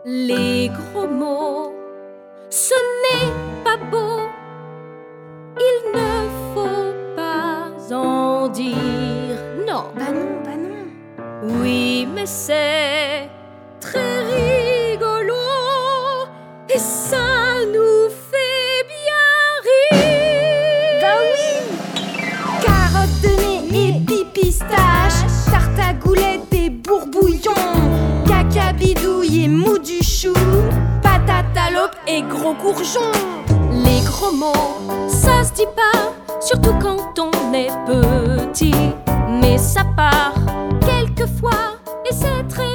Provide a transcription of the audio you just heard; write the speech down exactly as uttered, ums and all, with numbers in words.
Les gros mots, ce n'est pas beau, il ne faut pas en dire. Non. Bah non, bah non. Oui, mais c'est très rigolo et ça nous fait bien rire. Bah oui. Carotte de nez et pipistache, tarte à goulettes et bourbouillon, caca bidouille et mou du chou, patate à l'aube et gros courgeon. Les gros mots, ça se dit pas, surtout quand on est petit. Mais ça part quelquefois et c'est très